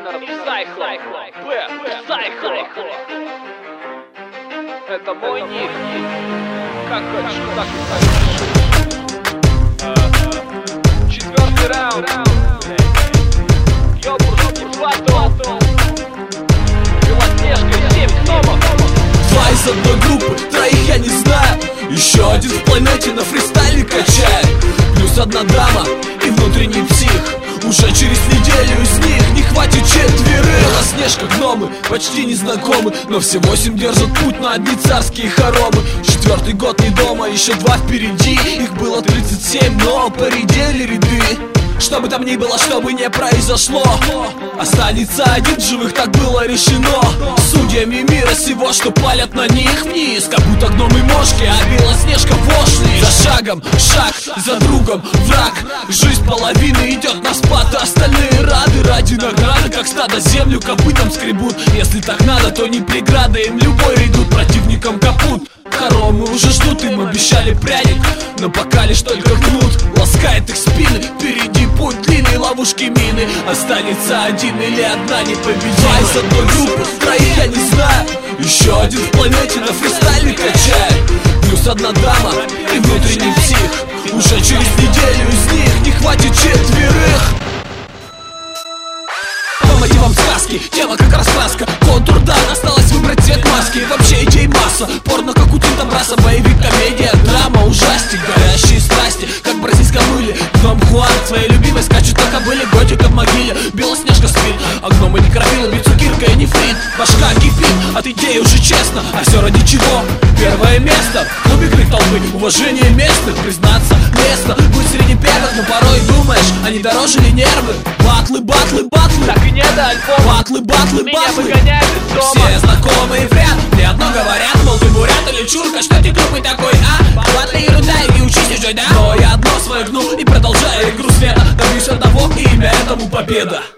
Иннер Psycho, Psycho. Это мой ник. Как хочешь, так и хочешь. Четвертый раунд. Ёбурский батл. Белоснежка и 7 гномов. Два из одной группы, троих я не знаю. Еще один в планете на фристайле качает. Плюс одна дама и внутренний псих. Уже через неделю из них не хватит четверых. Белоснежка, гномы, почти не знакомы, но все 8 держат путь на одни царские хоромы. Четвертый год не дома, еще 2 впереди. Их было 37, но поредели ряды. Что бы там ни было, что бы не произошло, останется один в живых, так было решено. Судьями мира сего, что палят на них вниз, как будто гномы мошки, а Белоснежка вошли. За шагом, шаг, за другом враг. Жизнь половины идет на спад, а остальные рады ради награды, как стадо землю копытом скребут. Если так надо, то не преграда, им любой редут, противникам капут. Хоромы уже ждут, им обещали пряник, но пока лишь только кнут ласкает их спины. Впереди путь длинный, ловушки мины. Останется один или одна непобедимая. Два из одной группы, троих я не знаю. Еще один в планете на фристайле качает. Плюс одна дама и внутренний псих. Уже через неделю из них не хватит четверых. По мотивам сказки, тема как раскраска. Контур дан, осталось выбрать цвет маски. Вообще идей масса, порно как у Тинта Браса. Боевик, комедия, драма, ужастик. Горящие страсти, как в бразильском мыле. Гном Хуан к своей любимой скачет на кобыле. Готика в могиле, Белоснежка спит, а гномы не кровила, бьются кирка и нефрит. Башка кипит, от идеи уже честно. А все ради чего? Первое место в клубе крик толпы, уважение местных. Признаться, лестно быть среди первых, но порой думаешь, они дороже ли нервы? Батлы, батлы, батлы. Так и не до альбома. Батлы, батлы, Меня батлы. выгоняют из дома. Все знакомые вряд, мне одно говорят, мол, ты бурят или чурка, что ты глупый такой, а? Батлы ерунда, и учись уже, да? Но я одно свое гну и продолжаю игру света. Добьюсь одного, и имя этому победа.